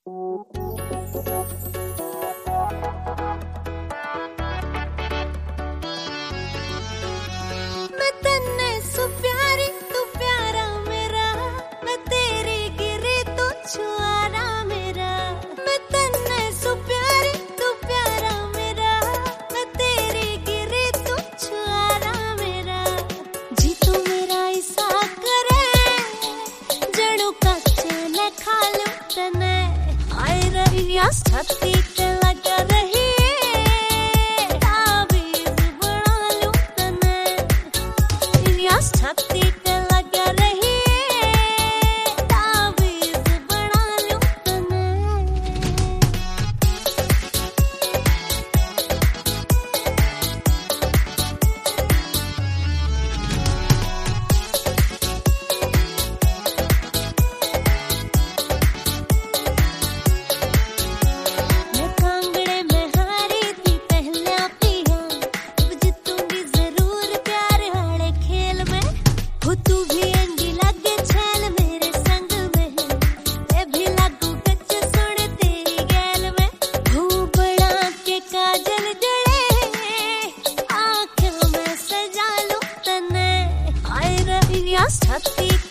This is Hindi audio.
मैं तन्ने सु प्यारी तू प्यारा मेरा, मैं तेरी गिरी तू छुआरा मेरा। मैं तन्ने सु प्यारी तू प्यारा मेरा, मैं तेरी गिरी तू छुआरा मेरा। जी तू मेरा ऐसा करे जड़ू कच्चे न खा लूं तने। आए रही या छाती पे लग रही छाती पे लगा रही तावीज़ बना लूं तने। मैं कांगड़े में हारी थी पहला पिया, अब जीतूंगी जरूर प्यार हारे खेल में। हो तू भी अंगी लगे छेल मेरे संग में, मैं भी लागू कच्च सुन तेरी गैल में। हो बड़ा के काजल जड़े आँखों में सजा लूं तने। आए रही छाती